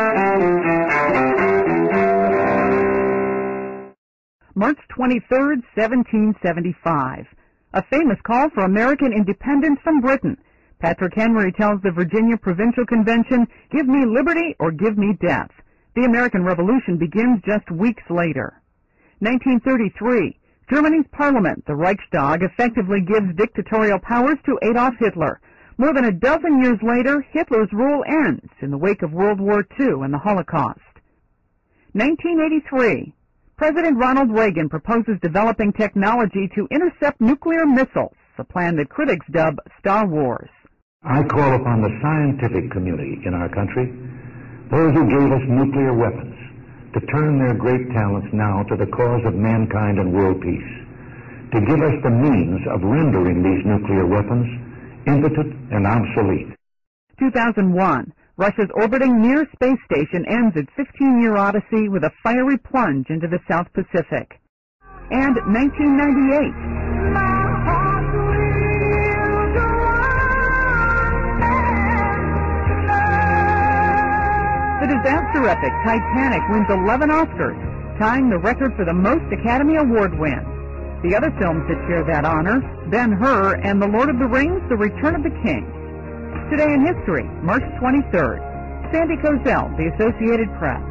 March 23rd, 1775. A famous call for American independence from Britain. Patrick Henry tells the Virginia Provincial Convention, "Give me liberty or give me death." The American Revolution begins just weeks later. 1933. Germany's parliament, the Reichstag, effectively gives dictatorial powers to Adolf Hitler. More than a dozen years later, Hitler's rule ends in the wake of World War II and the Holocaust. 1983. President Ronald Reagan proposes developing technology to intercept nuclear missiles, a plan that critics dub Star Wars. I call upon the scientific community in our country, those who gave us nuclear weapons, to turn their great talents now to the cause of mankind and world peace, to give us the means of rendering these nuclear weapons impotent and obsolete. 2001. Russia's orbiting Mir space station ends its 15-year odyssey with a fiery plunge into the South Pacific. And 1998. The disaster epic Titanic wins 11 Oscars, tying the record for the most Academy Award wins. The other films that share that honor, Ben-Hur and The Lord of the Rings, The Return of the King. Today in History, March 23rd. Sandy Kozel, The Associated Press.